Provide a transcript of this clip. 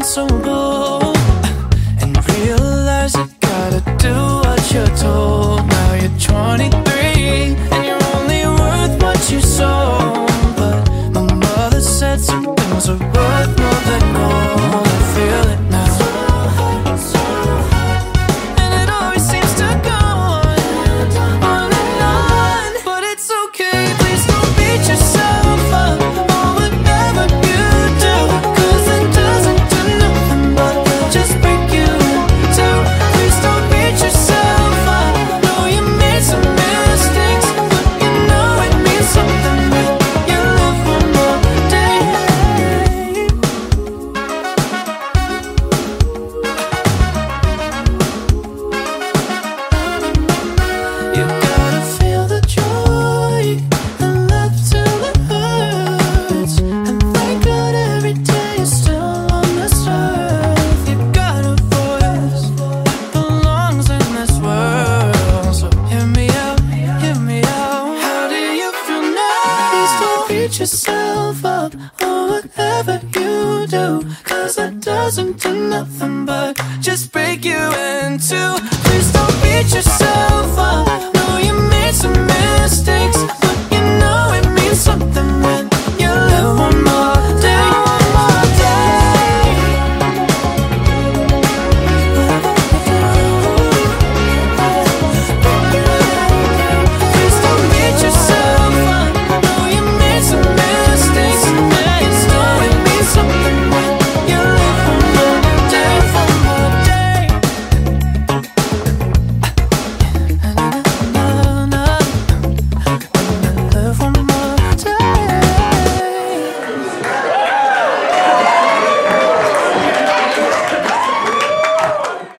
so bold and realize you gotta do what you're told. Now you're 23 and you're only worth what you sold. But my mother said some things are worth more than gold. I feel it now. And it always seems to go on and on. But it's okay, please don't beat yourself up or whatever you do, 'cause it doesn't do nothing but just break you in two. Please don't beat yourself up. Know you made some mistakes, but you know it means something when you live one more day. You gotta feel the joy and laugh till it hurts, and thank God every day you're still on this earth. You got a voice that belongs in this world, so hear me out, hear me out. How do you feel now? Please don't beat yourself up or whatever you do, 'cause that doesn't do nothing but just break you in two. Please don't beat yourself up